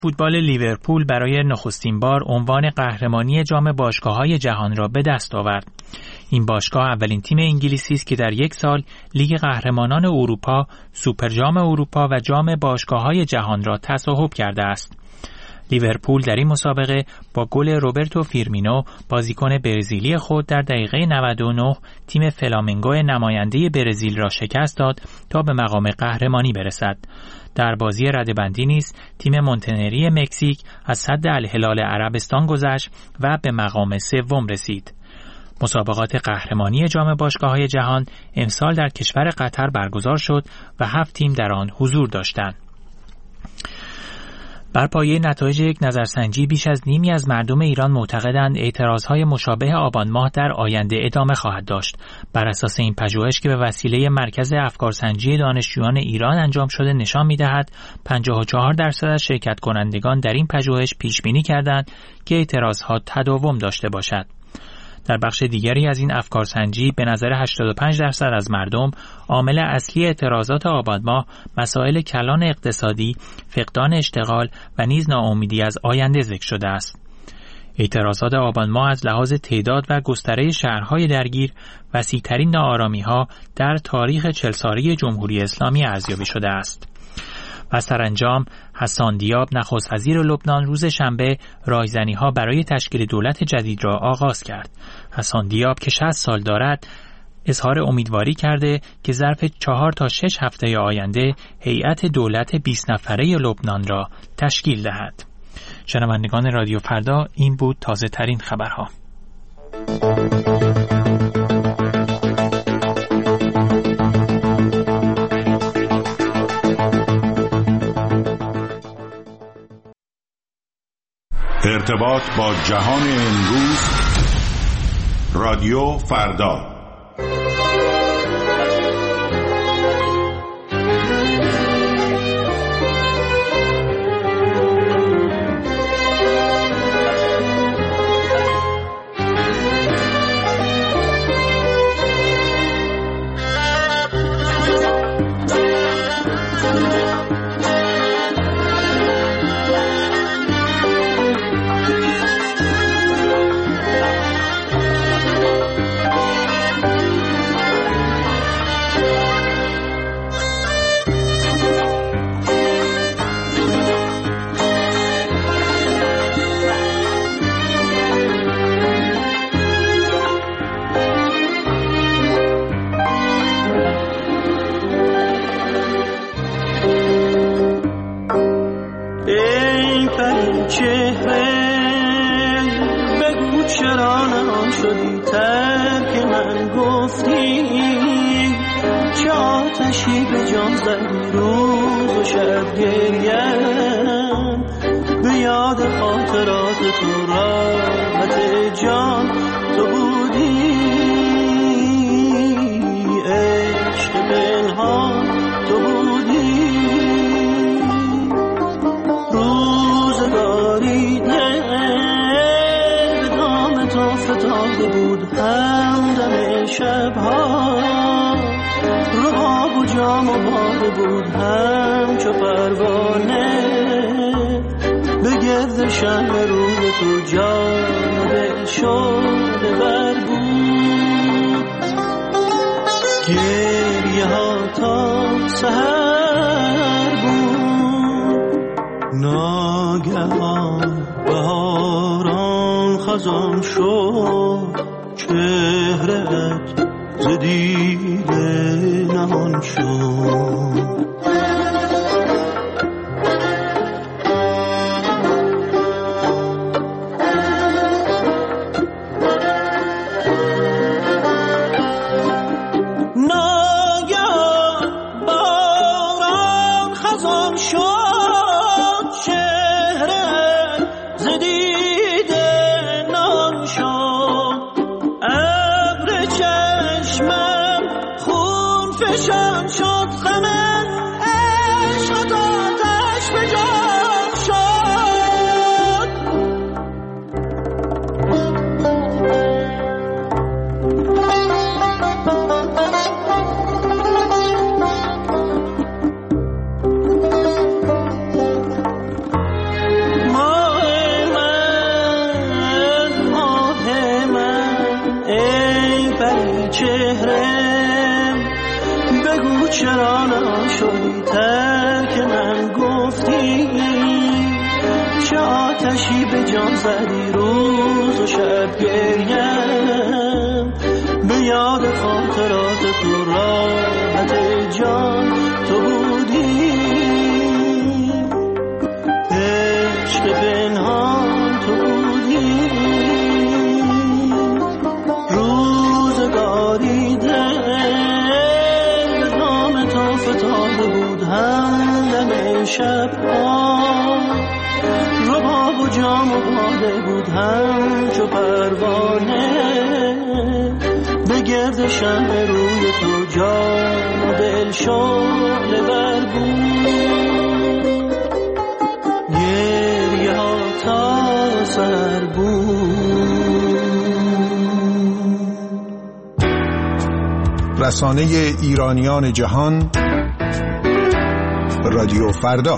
فوتبال لیورپول برای نخستین بار عنوان قهرمانی جام باشگاه‌های جهان را به دست آورد. این باشگاه اولین تیم انگلیسی است که در یک سال لیگ قهرمانان اروپا، سوپرجام اروپا و جام باشگاه‌های جهان را تصاحب کرده است. لیورپول در این مسابقه با گل روبرتو فیرمینو بازیکن برزیلی خود در دقیقه 99 تیم فلامنگو نماینده برزیل را شکست داد تا به مقام قهرمانی برسد. در بازی رده‌بندی نیز تیم مونتنری مکزیک از سد الهلال عربستان گذشت و به مقام سوم رسید. مسابقات قهرمانی جام باشگاه‌های جهان امسال در کشور قطر برگزار شد و 7 تیم در آن حضور داشتند. بر پایه نتایج یک نظرسنجی بیش از نیمی از مردم ایران معتقدند اعتراضهای مشابه آبان ماه در آینده ادامه خواهد داشت. بر اساس این پژوهش که به وسیله مرکز افکارسنجی دانشجویان ایران انجام شده نشان می‌دهد 54% از شرکت کنندگان در این پژوهش پیش بینی کردند که اعتراضها تداوم داشته باشد. در بخش دیگری از این افکارسنجی به نظر 85% از مردم عامل اصلی اعتراضات آبان ماه مسائل کلان اقتصادی، فقدان اشتغال و نیز ناامیدی از آینده ذکر شده است. اعتراضات آبان ماه از لحاظ تعداد و گستره شهرهای درگیر وسیع‌ترین ناآرامی‌ها در تاریخ 40 ساله جمهوری اسلامی ارزیابی شده است. و سرانجام حسان دیاب نخست وزیر لبنان روز شنبه رایزنی‌ها برای تشکیل دولت جدید را آغاز کرد. حسان دیاب که 60 سال دارد اظهار امیدواری کرده که ظرف 4 تا 6 هفته آینده هیئت دولت 20 نفره لبنان را تشکیل دهد. شنوندگان رادیو فردا، این بود تازه ترین خبرها. ارتباط با جهان امروز، رادیو فردا. فشان شد غمم چرا نشدی ترک من گفتی، چه آتشی به جان زدی روز و شب گریم، به یاد خاطرات تو راحت جان تو بودی، عشق پنهان تو بودی، روزگاری دل به نام تو فتاده بود، همدم شبها رباب و جام و باده بود، همچو پروانه به گرد شمع روی تو جان و دل شعله ور بود، گریه ها تا سر بود. رسانه ایرانیان جهان، رادیو فردا.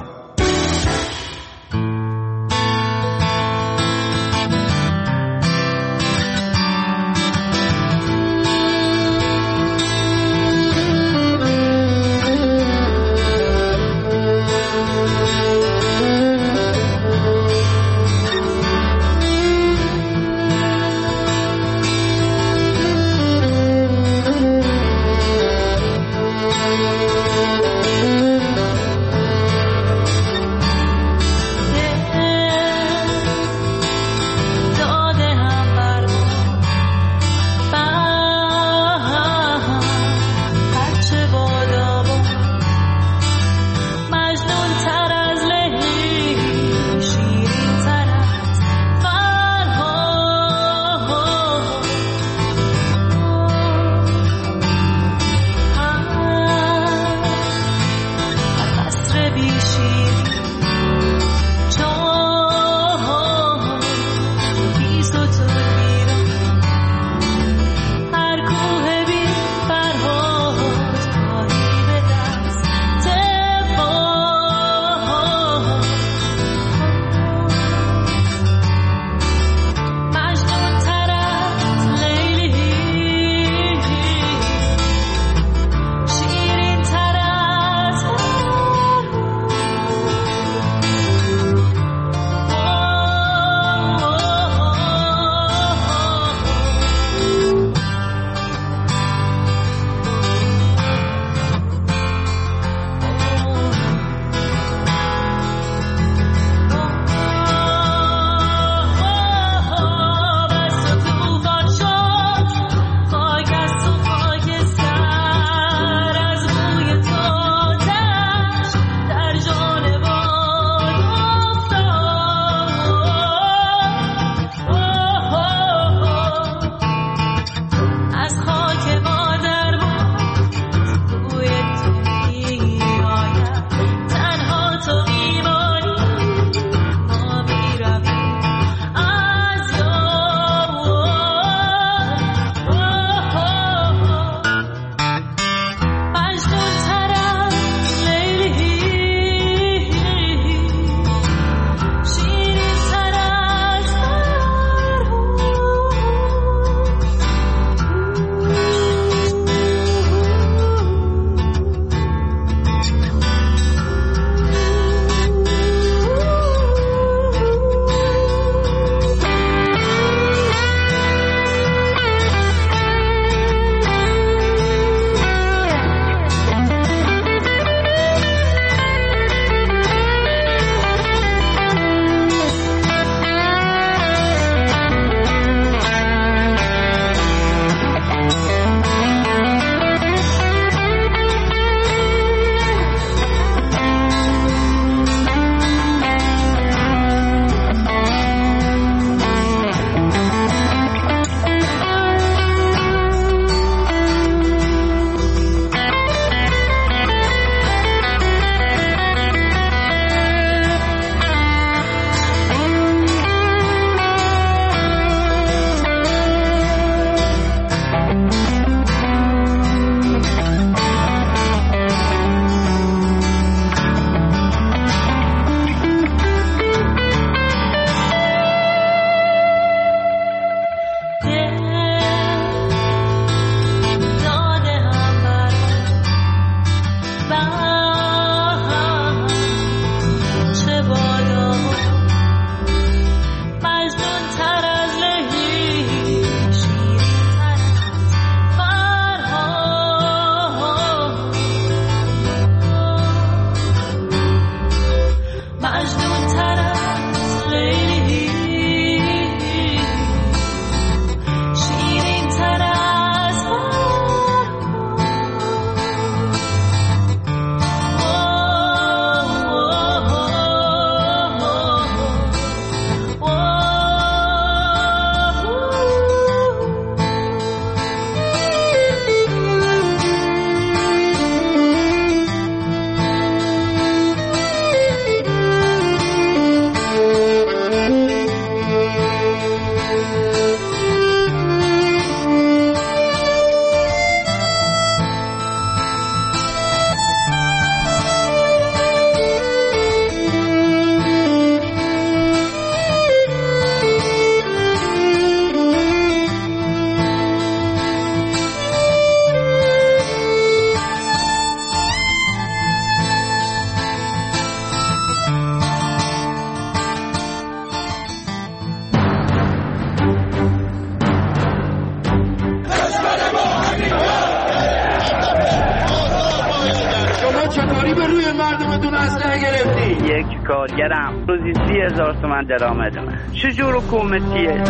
اسلحه گرفتی؟ یک کارگرم روزی 30,000 تومان درآمدمه. چجور حکومتیه؟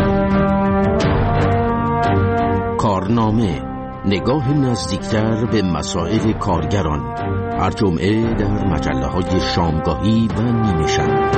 کارنامه، نگاه نزدیکتر به مسائل کارگران، هر جمعه در مجله‌های شامگاهی و نیمه شب.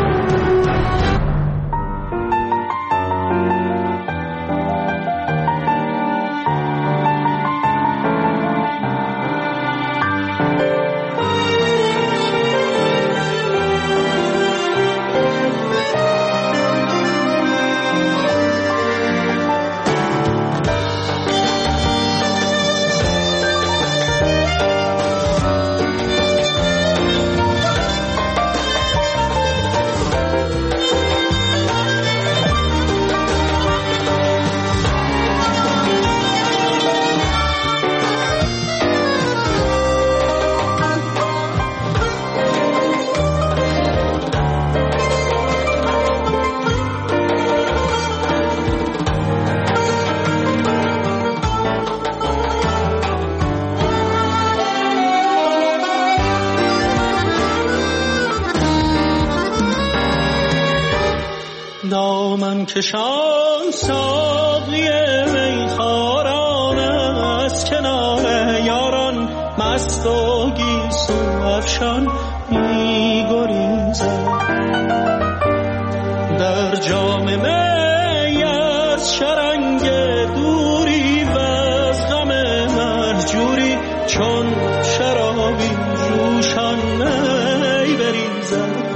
دامن کشان ساقی میخواران از کنار یاران مست و گیسو افشان می‌گریزد در جام می از شرنگ دوری و از غم مهجوری چون شرابی جوشان می بریزد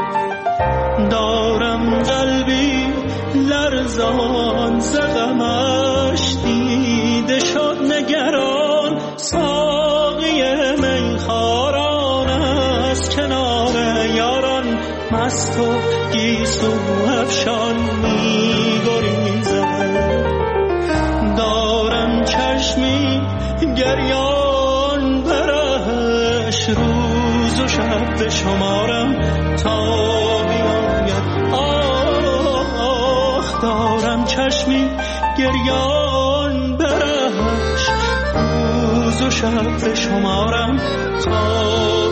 دارم قلبی لرزان ز غمش دیده شد نگران ساقی میخواران از کنار یاران مست و گیسو افشان می‌گریزد دارم چشمی گریان برش روز و شب به شمارم تا دارم چشمی گریان برش روز و شب به شمارم تا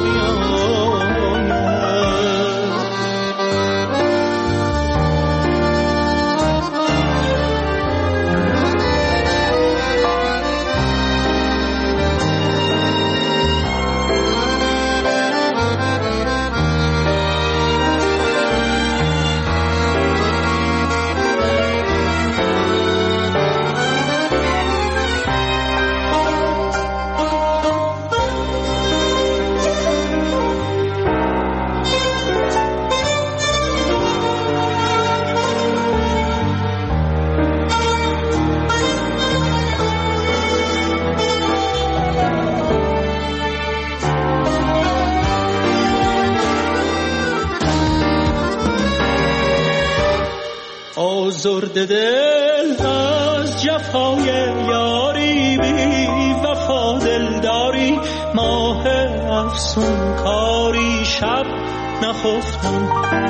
آزرده دل از جفای یاری بی وفا دلداری ماه افسون کاری شب نخفتم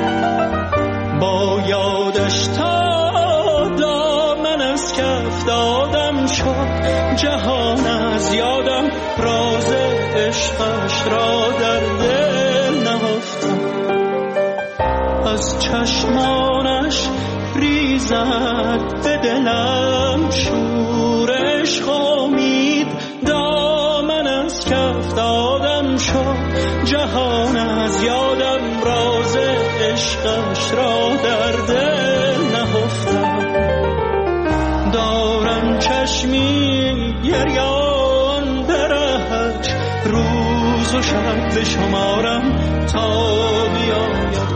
با یادش تا دامن از کف دادم شد جهان از یادم راز عشقش را در دل نهفتم از چشمانش ریزد به دلم شور عشق امید دامن از کف دادم شد جهان از یادم راز عشقش را در دل نهفتم دارم چشمی گریان برهش روز و شب به شمارم تا بیاید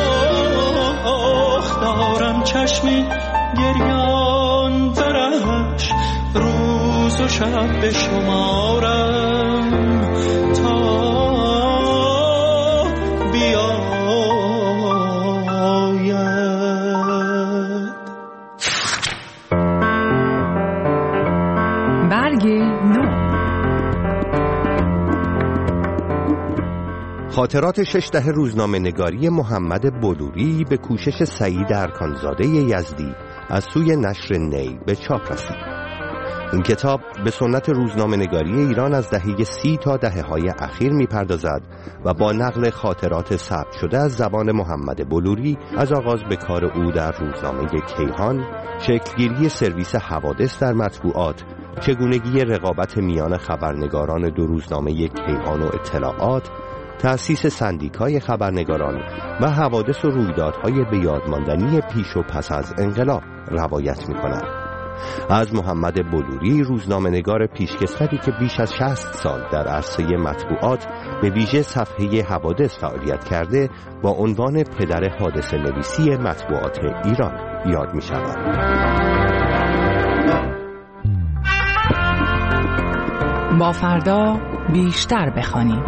دارم چشمی گریان برش روز و شب به شمارم تا بیاید برگ نو خاطرات 6 دهه روزنامه نگاری محمد بلوری به کوشش سعید ارکانزاده یزدی از سوی نشر نی به چاپ رسید. این کتاب به سنت روزنامه‌نگاری ایران از دهه 30 تا دهه‌های اخیر می‌پردازد و با نقل خاطرات ثبت شده از زبان محمد بلوری از آغاز به کار او در روزنامه کیهان، شکلگیری سرویس حوادث در مطبوعات، چگونگی رقابت میان خبرنگاران دو روزنامه کیهان و اطلاعات، تأسیس سندیکای خبرنگاران و حوادث و رویدادهای بیادماندنی پیش و پس از انقلاب روایت می‌کند. از محمد بلوری، روزنامه‌نگار پیشکسوتی که بیش از 60 سال در عرصه مطبوعات به ویژه صفحه حوادث فعالیت کرده، با عنوان پدر حادثه نویسی مطبوعات ایران یاد می‌شود. با فردا بیشتر بخوانیم.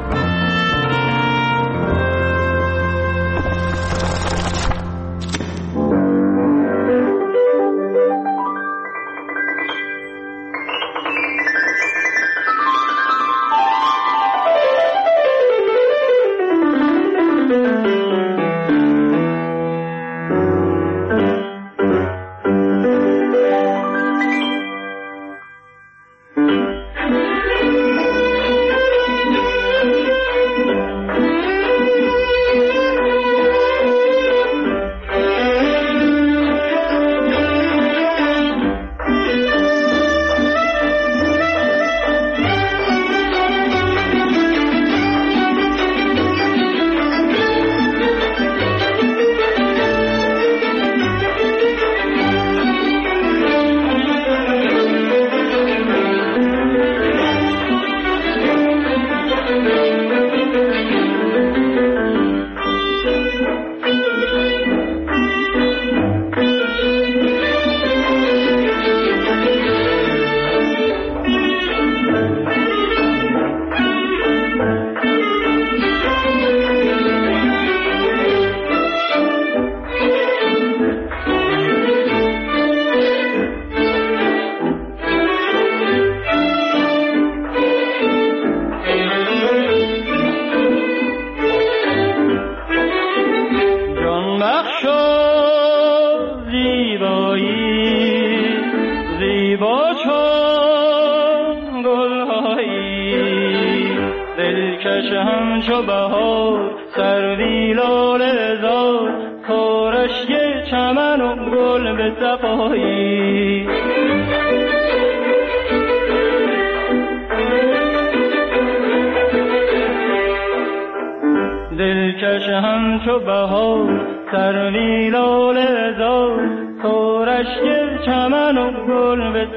دلکش همچو بهار سروی لاله زار، تو رشک چمن و گل به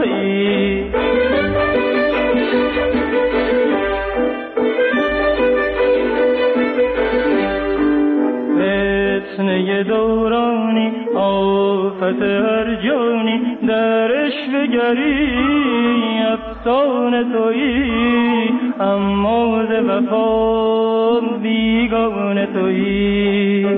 صفایی. فتنه دورانی آفت هر جانی، در عشوه‌گری افسانه تویی، اما ز وفا بیگانه تویی.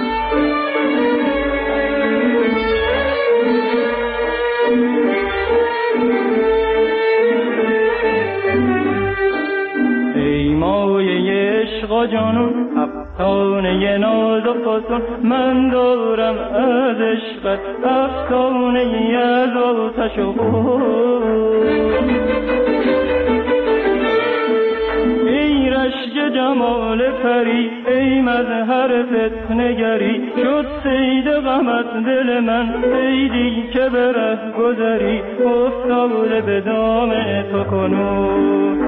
ای مایه عشق و جنون، افسانه ناز و فسون، من دارم از عشقت افسانه ای از آتش و خون. ای رشک جمال پری، ای مظهر فتنه‌گری، شد صید غمت دل من، صیدی که به ره گذری، افتاده به دام تو کنون.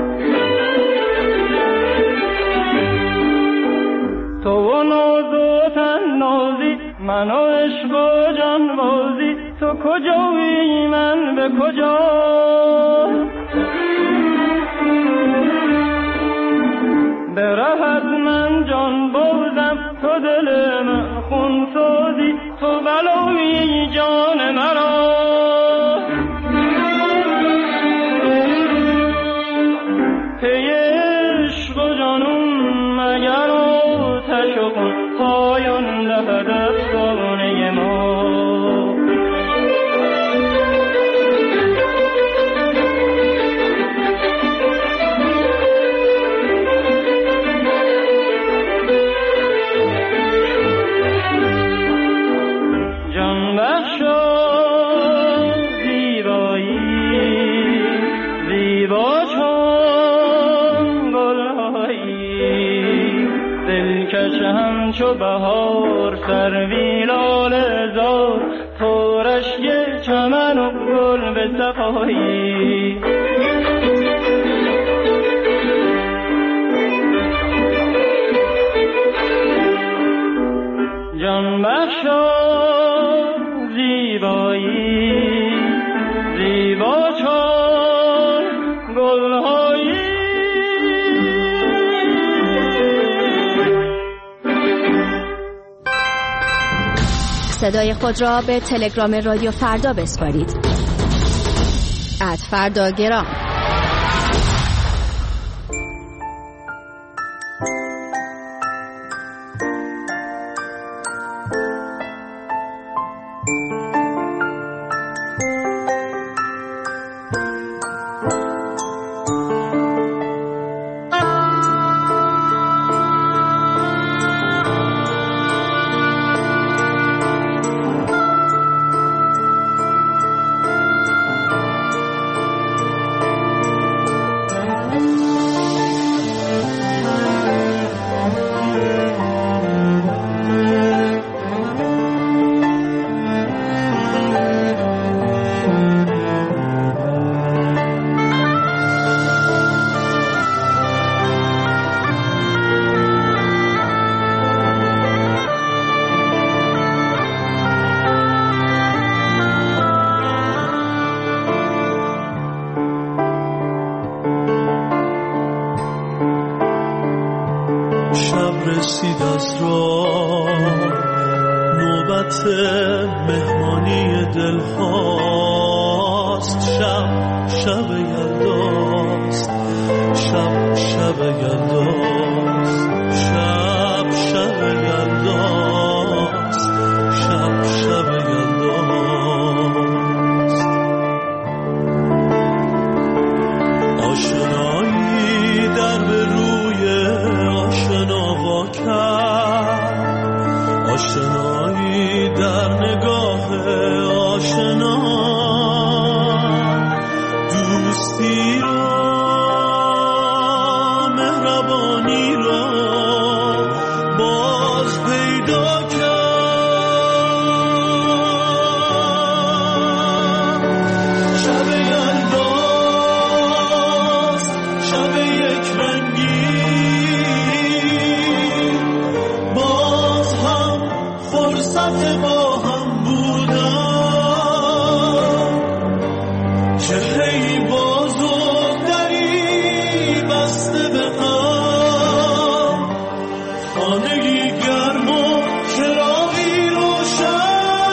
تو و ناز و تنازی، من و عشق و جانبازی، تو کجایی من به کجا؟ به رهت من جان بازم، تو دل من خون سازی، تو بلایی جان مرا. پی عشق و جانون مگر آتش و خون، پایان دهد افسانه ما. و بهار سروی لاله زار تورش یه چمن و گل به صفایی جان بخشا زیبایی زیبا چون گلهایی صدای خود را به تلگرام رادیو فردا بسپارید. @فرداگرام. رسید از راه نوبت مهمانی دل هاست شب یلداست شب یلداست شب یلداست شب یلداست آشنایی در به روی آشنا کرد آشنایی در نگاه آشنا دوستی را مهربانی را باز پیدا کرد شب یلداست شب یک رنگی باز هم فرصت با هم بودن چهره‌ای باز و دری بسته به هم خانگی گرم و چراغی روشن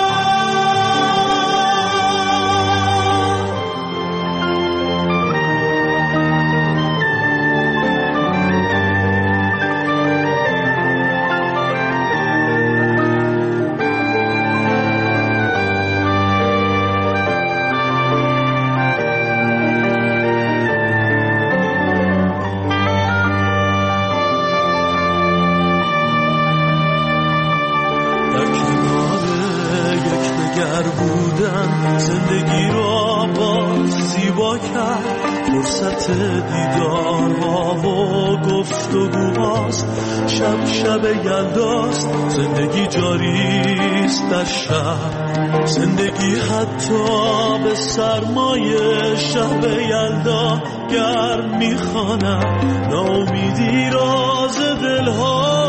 بودن زندگی را باز زیبا کرد فرصت دیدارها و گفتگوهاست شب یلداست زندگی جاریست در شهر زندگی حتی به سرمایه شب یلدا گرم میخواند ناامیدی راز دلها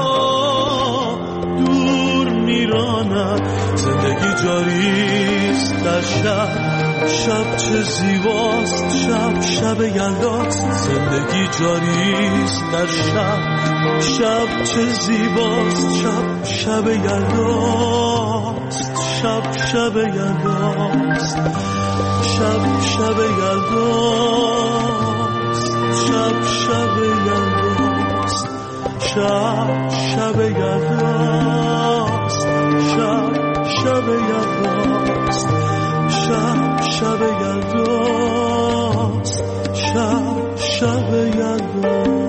دور میراند زندگی جاریست در شب چه زیباست شب یلداست زندگی جاریست در شب چه زیباست شب یلداست شب یلداست شب یلداست شب یلداست شب یلداست شب یلداست شب یلداست شب یلداست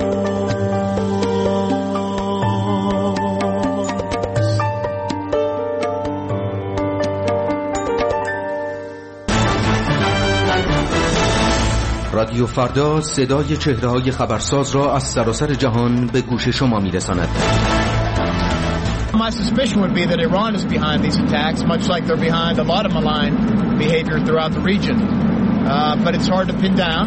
رادیو فردا صدای چهره‌های خبرساز را از سراسر جهان به گوش شما می‌رساند. suspicion would be that Iran is behind these attacks, much like they're behind a lot of malign behavior throughout the region. But it's hard to pin down.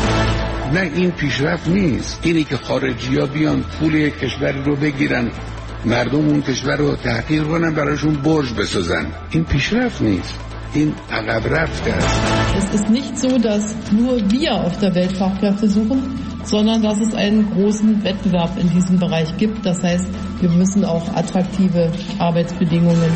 نه این پیشرفت نیست. اینی که خارجی‌ها بیان پول یک کشور رو بگیرن، مردم اون کشور رو تحقیر کنن، براشون برج بسازن، این پیشرفت نیست. این عقب رفته است. Es ist nicht so, dass nur wir auf der Welt Fachkräfte suchen, sondern dass es einen großen Wettbewerb in diesem Bereich gibt. Das heißt, wir müssen auch attraktive Arbeitsbedingungen.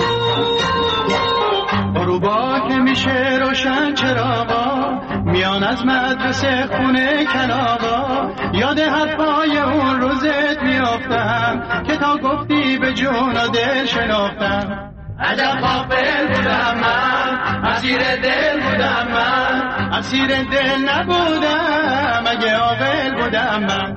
میان از از مدرسه خونه کلاغا یاد حرفای اون روزت میافتم که تا گفتی به جون و دل شناختم. عجب غافل بودم من، اسیر دل بودم من، اسیر دل نبودم اگه عاقل بودم من.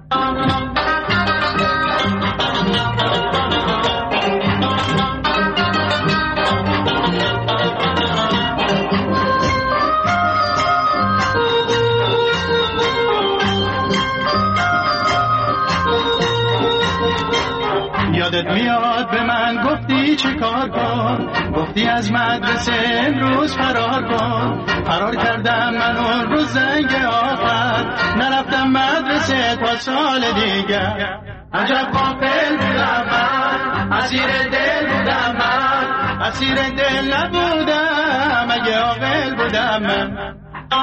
یادت میاد به من گفتی چه کار کن، گفتی از مدرسه امروز فرار کن. فرار کردم من اون روز زنگ آخر، نرفتم مدرسه تا سال دیگر. عجب غافل بودم من، اسیر دل بودم من، اسیر دل نبودم اگه عاقل بودم من.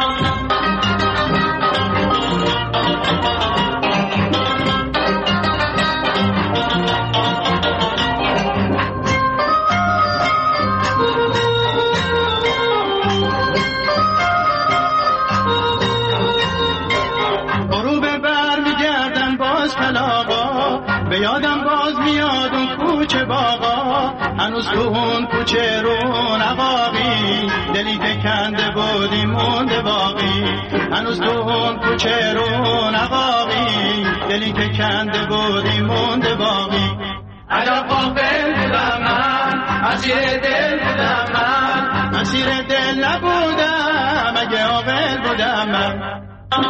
به یادم باز میاد اون کوچه باغا، هنوز تو اون کوچه رون عقاقی، دلی که کنده بودی مونده باقی. هنوز تو اون کوچه رون عقاقی، دلی که کنده بودی مونده باقی. عجب غافل بودم من، اسیر دل بودم من، اسیر دل نبودم اگه عاقل بودم من.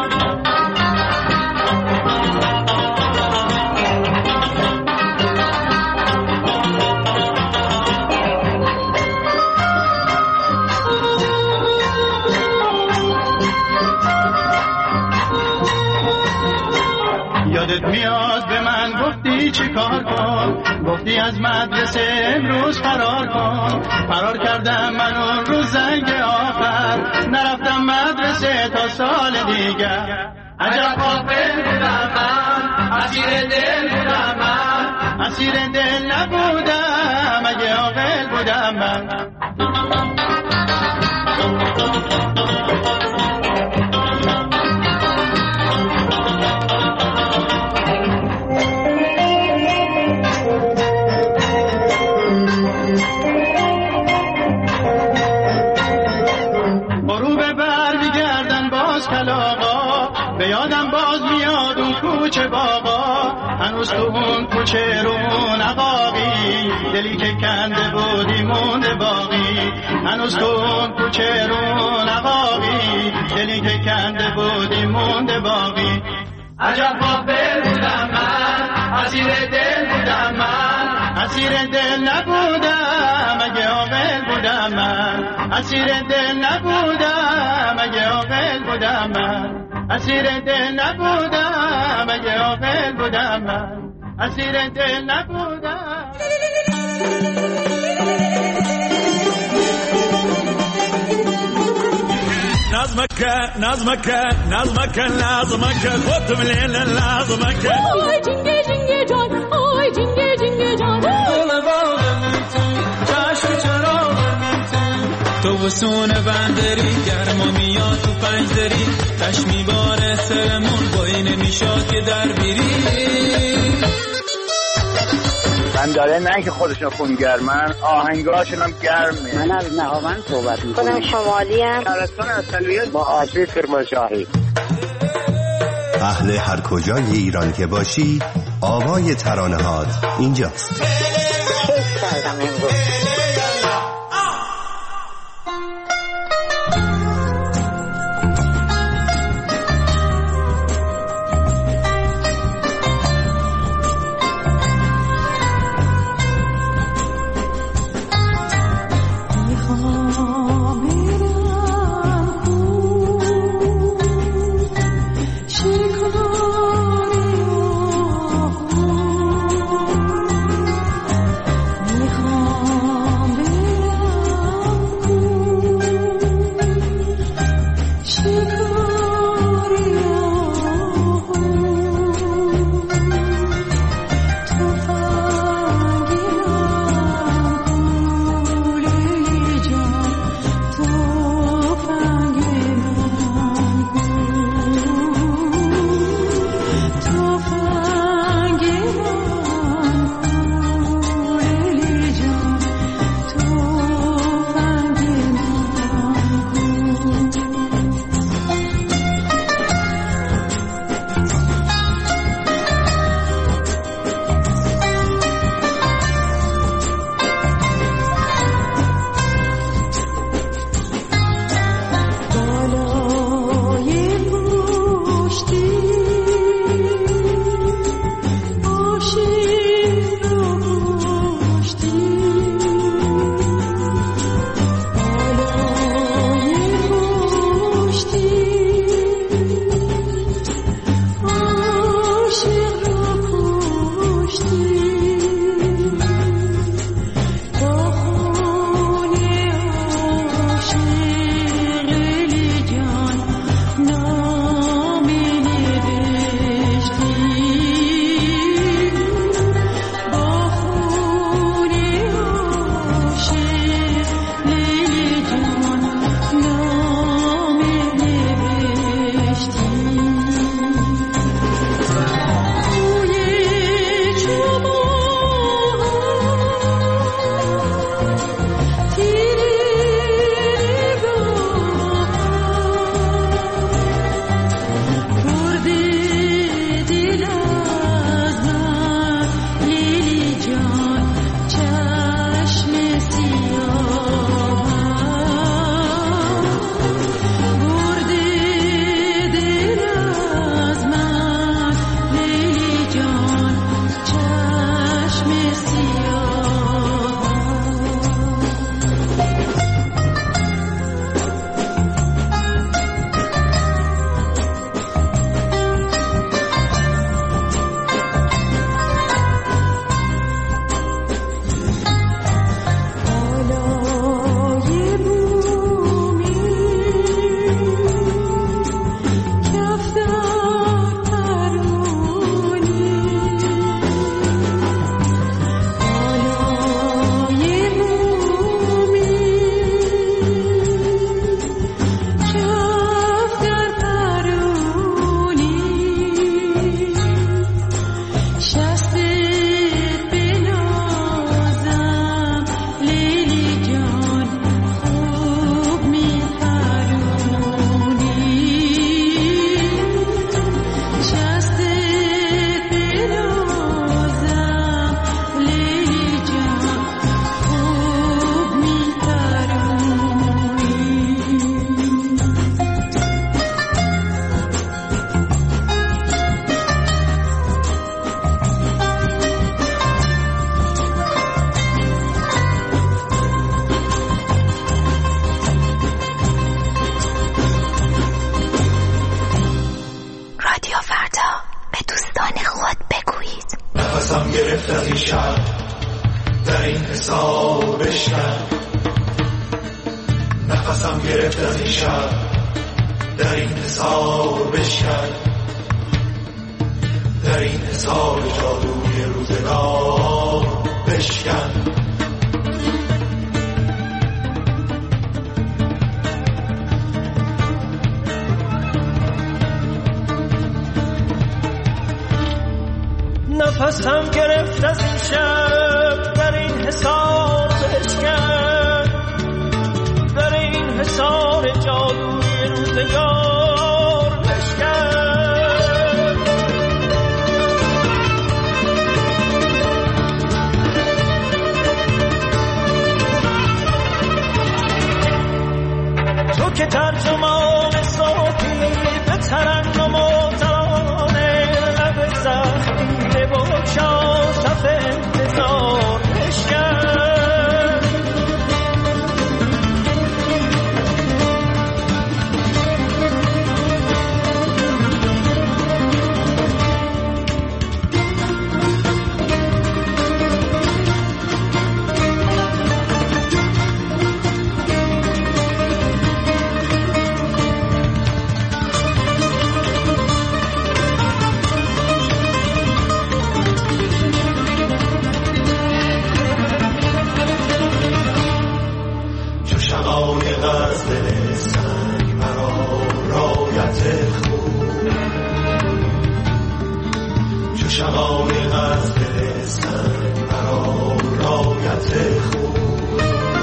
یادت میاد به من گفتی چی کار کن، گفتی از مدرسه امروز فرار کن. فرار کردم من اون روز زنگ آخر، نرفتم مدرسه تا سال دیگر. عجب غافل بودم من، اسیر دل بودم من، اسیر دل نبودم اگه عاقل بودم من. به یادم باز میاد اون کوچه باغا، هنوز تو اون کوچه رون عقاقی، دلی که کنده بودی مونده باقی. هنوز تو اون کوچه رون عقاقی، دلی که کنده بودی مونده باقی. عجب غافل بودم من، اسیر دل بودم من، اسیر دل نبودم اگه عاقل بودم من. اسیر دل نبودم اگه عاقل بودم من. اسیر دل نبودم اگه عاقل بودم من. اسیر دل نبودم. نظمك نظمك نظمك لازمك خد من الليل لازمك. آی جنگه جنگه جان، آی جنگه جنگه جان. تو وسون بندری گرما میاد تو پنجدری، تش میباره سرمون با این نمیشاد که در بیری. من داره نه که خودشون خونگرمن، آهنگاشون هم گرمه. من از نهاوند صحبت میکنم. خودم شمالی ام. شهرستان اصلیت با آشی کرمانشاهی. اهل هر کجای ایران که باشی، آوای ترانه‌هات اینجاست. کیف کردم امروز. میخوام در این حساب بشکن، نفسم گرفت از این شب در این حساب بشکن، در این حساب جادوی روزگار بشکن. نفسم گرفت از این شب در این حصار بشکن، در این حصار جادوی روزگار بشکن. تو که ترجمان صوتی به ترنم و ترانه لب زخمی بگشا صف انتظار بشکن. شقایق از دل سنگ برا رایت خوب،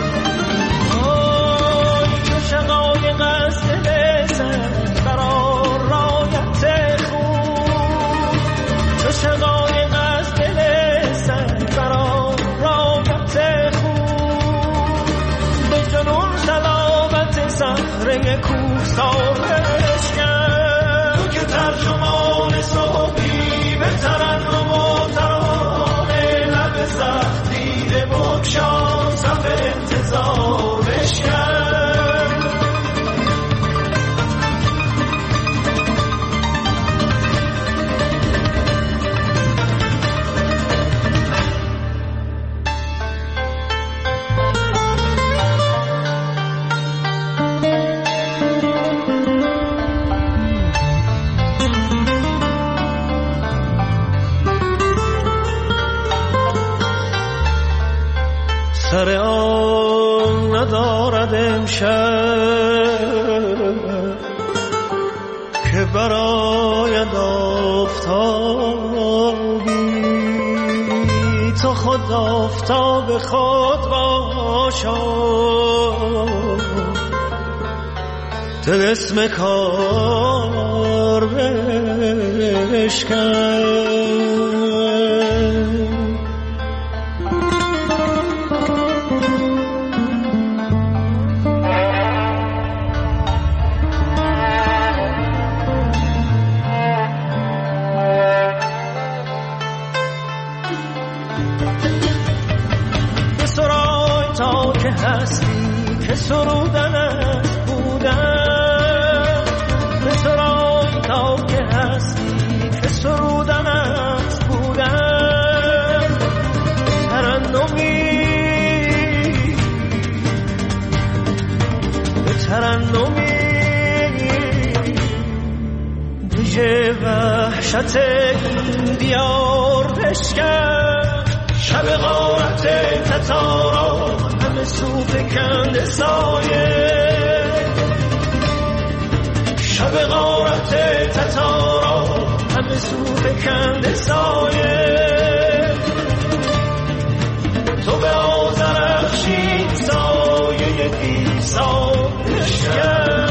چو شقایق از دل سنگ برا رایت خوب، چو شقایق از دل سنگ برا رایت خوب، به جنون سلامت صخره کوهسار بشکن. تو که ترجمان صبحی به ترنم و ترانه لب سختی بگشا صف انتظار بشکن. سر آن ندارد امشب که براید آفتابی، تو خود آفتاب خود باشا، طلسم کار بشکن. هستی که سرودن است بودن، به سرای تا که هستی که سرودن است بودن، ترنمی به ترنمی دیجه وحشت این دیار بشکن. شب غارت تتارا همه سو فکنده سایه، شب غارت تتارا همه سو فکنده سایه، تو به آذرخشی سایه دیسا بشکن.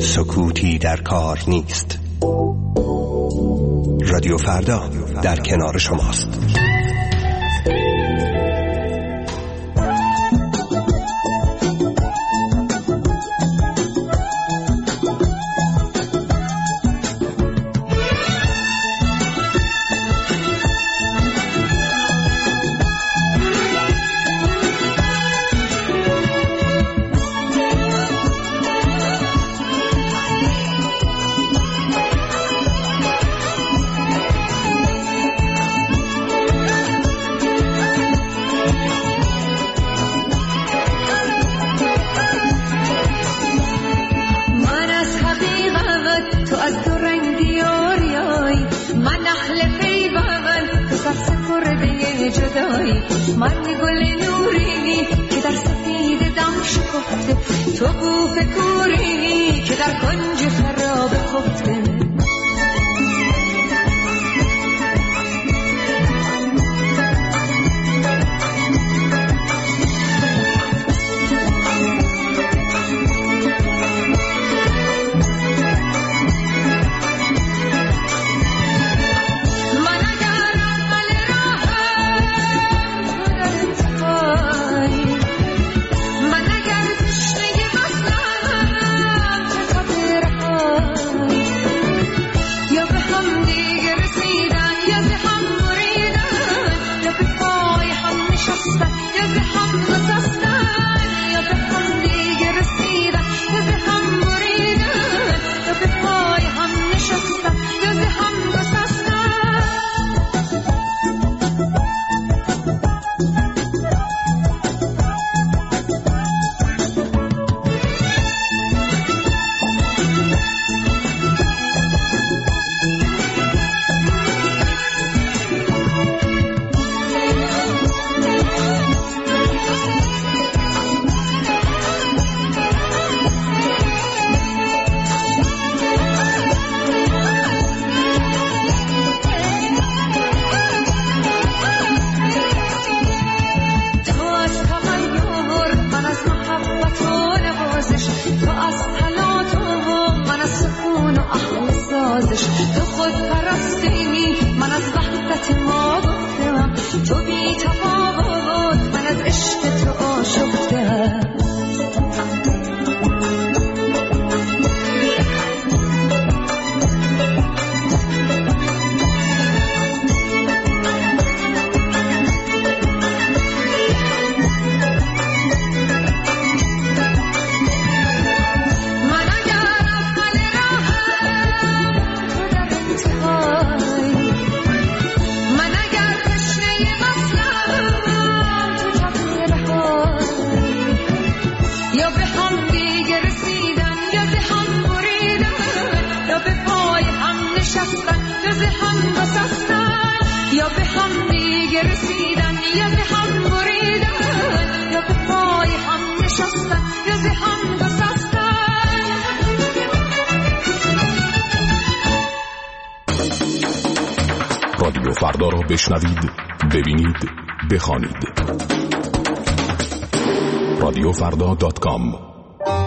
سکوتی در کار نیست. رادیو فردا در کنار شماست. رادیو فردا را بشنوید، ببینید، بخوانید. radiofrda.com.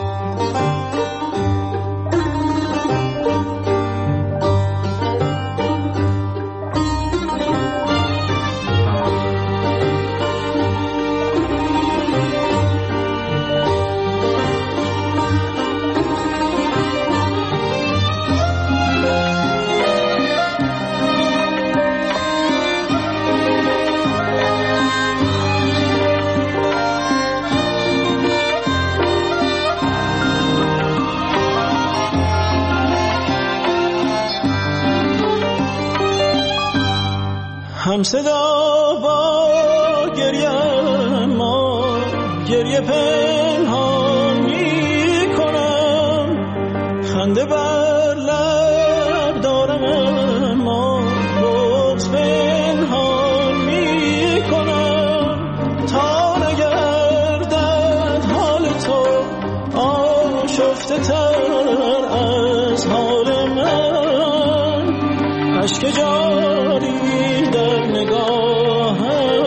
هم صدا با گریه ما گریه پنهان می کنم، خنده بر لب دارم اما بغض پنهان می کنم، تا نگردد حال تو آشفته تر از حال من، اشک جاری در نگاهم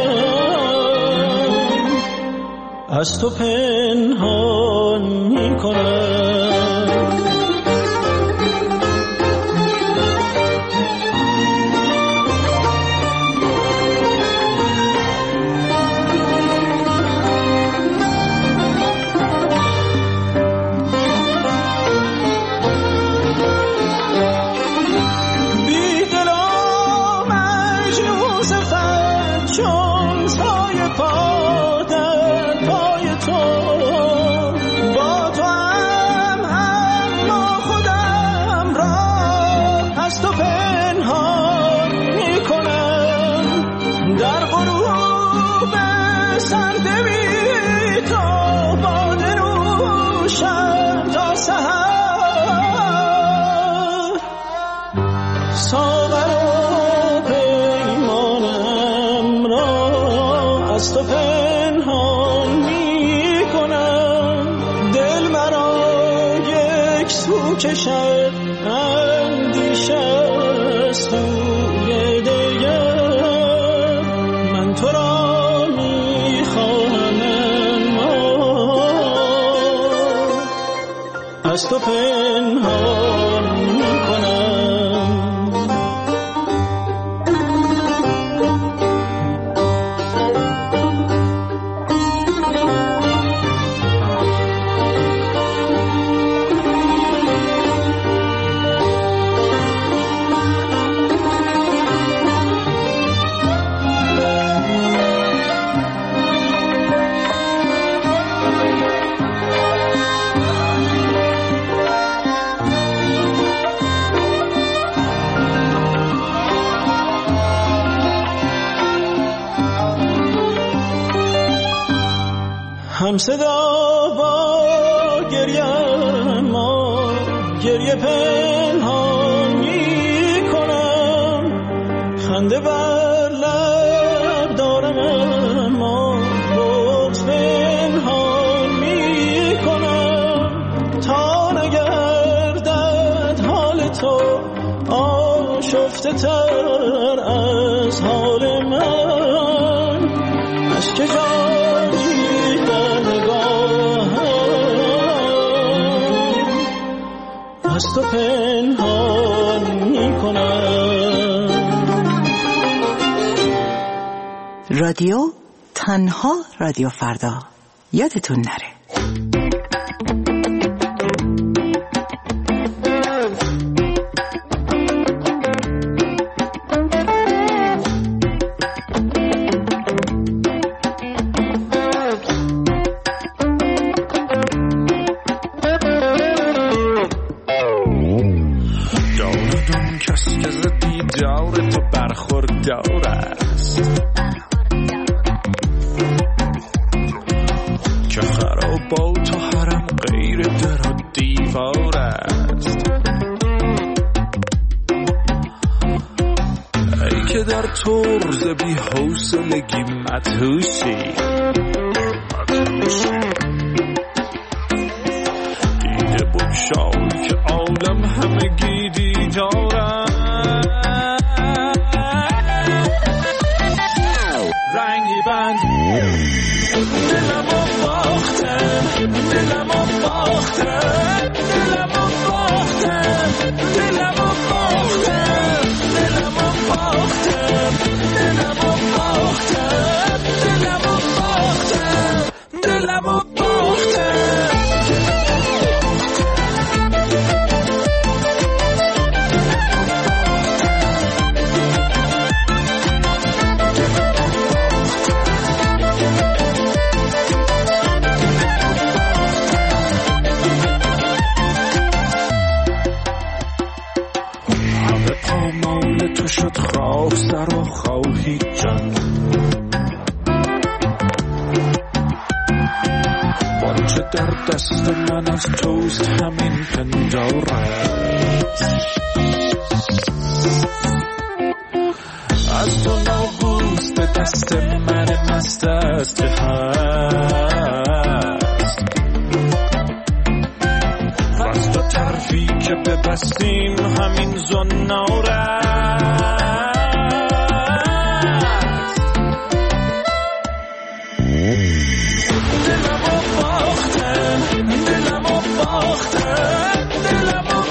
از تو پنهان می کنم. یک سو کشد اندیشه سوی دیگر. من تو را میخواهم اما از تو پنهان میکنم. هم صدا با گریه ما گریه پنهان می کنم. خنده بر لب دارم اما بغض پنهان می کنم. تا نگردد حال تو آشفته تر از حال من. اشک جانی از تو پنهان میکنم. رادیو تنها رادیو فردا، یادتون نره. طرز بی حوصلگی مدهوشی دیده بگشای که عالم همگی دیدارم. رنگی بند دلمو باختم، دلمو باختم، دلمو باختم، دلمو باختم، دلمو باختم، دلمو باختم، دلمو باختم، دلمو باختم. تو شد خواه سر و خواهی جان، بانچه در دست من از توست همین پندارت. از تو ناگوست به دست من مست است که هست، و از تو طرفی که ببستیم همین زنارت. دلمو باختم، دلمو باختم، دلمو